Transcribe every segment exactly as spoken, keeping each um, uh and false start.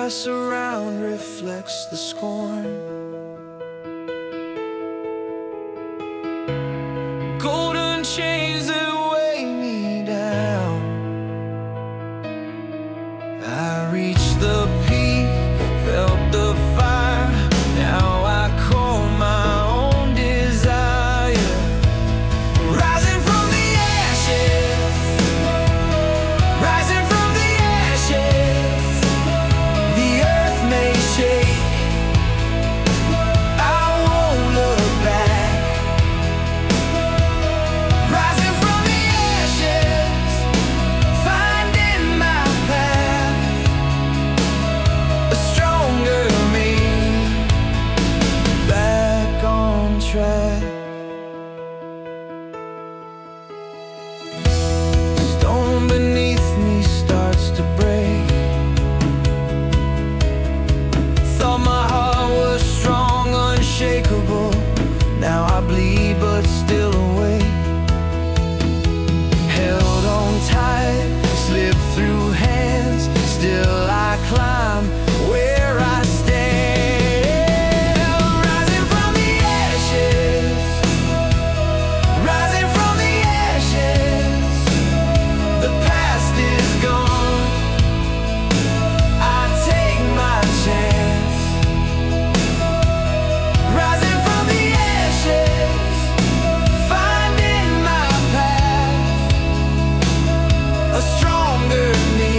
I surround reflects the scorn. Golden chains that weigh me down. I reached the peak, felt the fire. Now I call my own desire. Rising from the ashes, rising from the ashes. The earth may shake, I won't look back. Rising from the ashes, finding my path. A stronger me, back on track. Stone beneath me starts to break. Thought my heart was strong, unshakable. Now I bleed but still awake. Held on tight, slipped through hands. Still I climb where I stand. Rising from the ashes, rising from the ashes. The past is gone, I take my chance. Rising from the ashes, finding my path. A stronger me,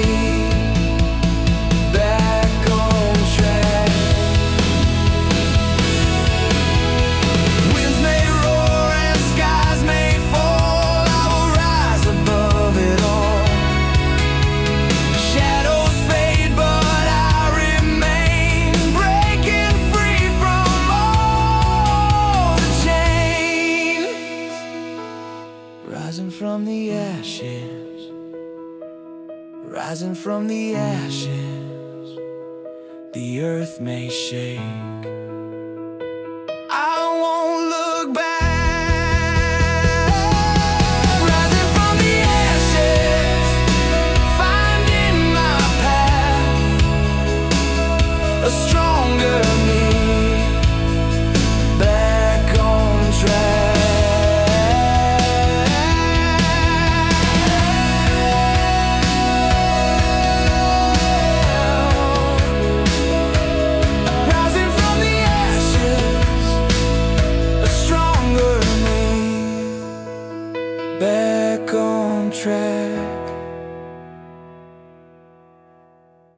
back on track. Winds may roar and skies may fall, I will rise above it all. Shadows fade but I remain, breaking free from all the chains. Rising from the ashes, rising from the ashes. The earth may shake, I won't look back. Rising from the ashes, finding my path. A stronger me, back on track. Rising from the ashes, a stronger me, back on track.